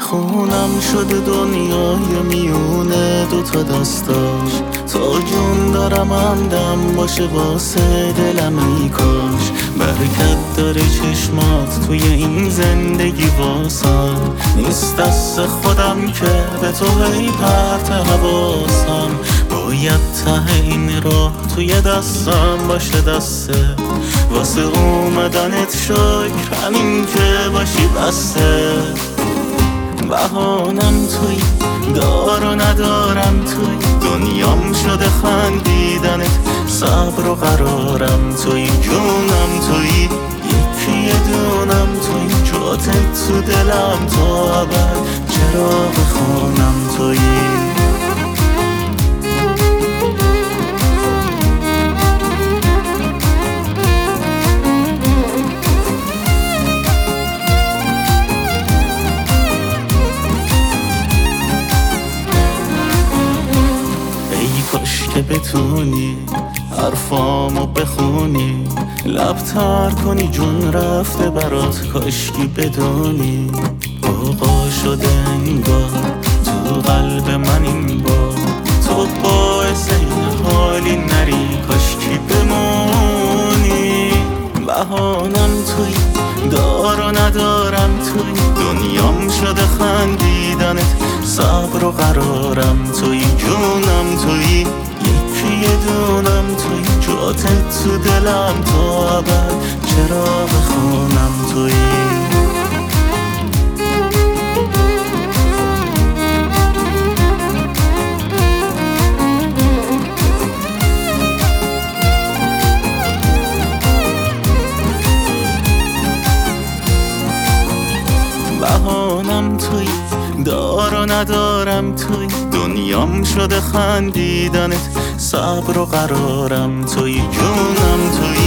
خونم شده دنیای میونه دوتا دستاش. تا جون دارم همدم باشه واسه دلم ای کاش. برکت داره چشمات توی این زندگی واسم. نیست دست خودم که به تو هی پرت حواسم. باید ته این راه توی دستم باشه دسته. واسه اومدنت شکر همین که باشی بسته. بهانم توی دار و ندارم توی دنیام شده خندیدنت. صبر و قرارم توی جونم توی یکی یه دونم توی جاتت تو دلم تا ابد. چراغ خونم توی کاش که بتونی حرفامو بخونی. لب تر کنی جون رفته برات کاشکی بدونی. آقا شده انگار تو قلب من این بار. تو باعث این حالی نری کاشکی بمونی. بهانم توی دار و ندارم توی دنیام شده خندیدنت. صبر و قرارم توی جونم توی یکی یه دونم توی جاتت تو دلم تا ابد. چراغ خونم توی بهانم توی دار و ندارم توی دنیام شده خندیدنت. صبر و قرارم توی جونم توی